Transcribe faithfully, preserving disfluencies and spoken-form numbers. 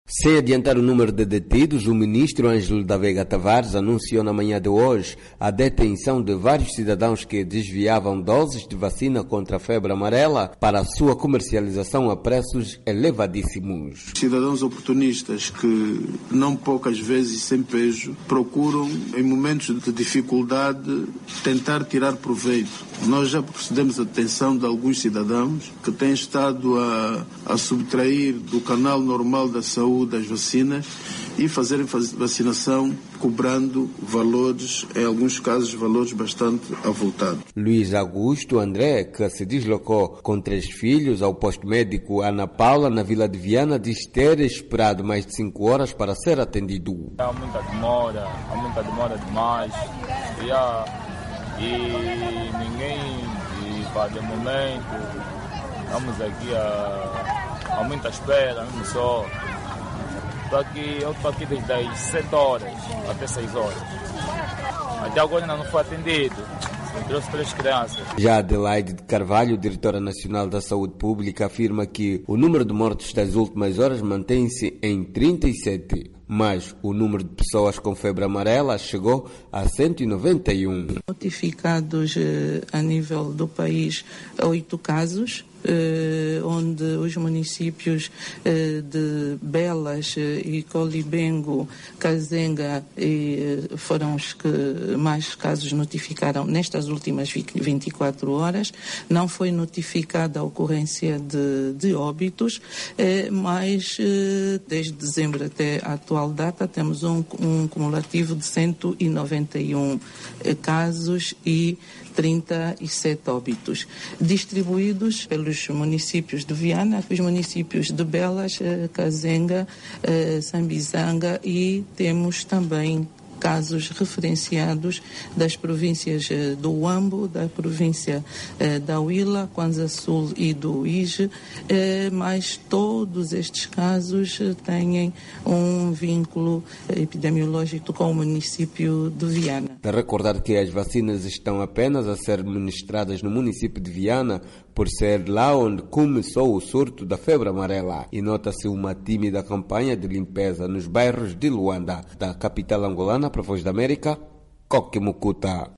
Sem adiantar o número de detidos, o ministro Ângelo da Veiga Tavares anunciou na manhã de hoje a detenção de vários cidadãos que desviavam doses de vacina contra a febre amarela para a sua comercialização a preços elevadíssimos. Cidadãos oportunistas que, não poucas vezes sem pejo, procuram, em momentos de dificuldade, tentar tirar proveito. Nós já procedemos à detenção de alguns cidadãos que têm estado a, a subtrair do canal normal da saúde das vacinas e fazerem vacinação cobrando valores, em alguns casos, valores bastante avultados. Luiz Augusto André, que se deslocou com três filhos ao posto médico Ana Paula, na Vila de Viana, diz ter esperado mais de cinco horas para ser atendido. Há muita demora, há muita demora demais. E, há, e ninguém, e para de momento, estamos aqui a, a muita espera, mesmo só. Estou aqui, eu estou aqui desde as sete horas até seis horas. Até agora ainda não foi atendido. Eu trouxe três crianças. Já Adelaide de Carvalho, diretora nacional da Saúde Pública, afirma que o número de mortes das últimas horas mantém-se em trinta e sete, mas o número de pessoas com febre amarela chegou a cento e noventa e um. Notificados eh, a nível do país oito casos. Uh, onde os municípios uh, de Belas uh, e Colibengo, Kazenga uh, foram os que mais casos notificaram nestas últimas vinte e quatro horas. Não foi notificada a ocorrência de, de óbitos, uh, mas uh, desde dezembro até a atual data temos um, um cumulativo de cento e noventa e um uh, casos e trinta e sete óbitos, distribuídos pelos municípios de Viana, os municípios de Belas, Kazenga, Sambizanga, e temos também casos referenciados das províncias do Huambo, da província da Huila, Kwanza Sul e do Ije, mas todos estes casos têm um vínculo epidemiológico com o município de Viana. De recordar que as vacinas estão apenas a ser ministradas no município de Viana, por ser lá onde começou o surto da febre amarela, e nota-se uma tímida campanha de limpeza nos bairros de Luanda, da capital angolana, para a Voz da América, Coque Mucuta.